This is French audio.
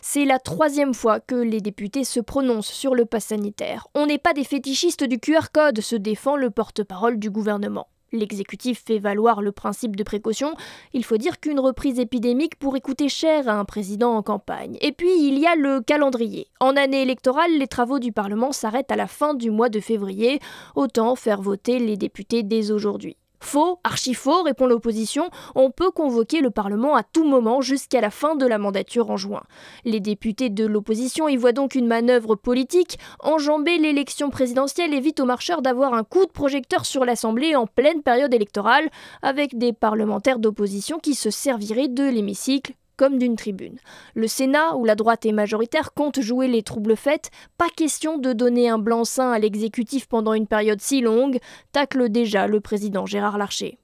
C'est la 3e fois que les députés se prononcent sur le pass sanitaire. On n'est pas des fétichistes du QR code, se défend le porte-parole du gouvernement. L'exécutif fait valoir le principe de précaution. Il faut dire qu'une reprise épidémique pourrait coûter cher à un président en campagne. Et puis, il y a le calendrier. En année électorale, les travaux du Parlement s'arrêtent à la fin du mois de février. Autant faire voter les députés dès aujourd'hui. Faux, archi faux, répond l'opposition. On peut convoquer le Parlement à tout moment jusqu'à la fin de la mandature en juin. Les députés de l'opposition y voient donc une manœuvre politique. Enjamber l'élection présidentielle évite aux marcheurs d'avoir un coup de projecteur sur l'Assemblée en pleine période électorale, avec des parlementaires d'opposition qui se serviraient de l'hémicycle comme d'une tribune. Le Sénat, où la droite est majoritaire, compte jouer les trouble-fêtes. Pas question de donner un blanc-seing à l'exécutif pendant une période si longue, tacle déjà le président Gérard Larcher.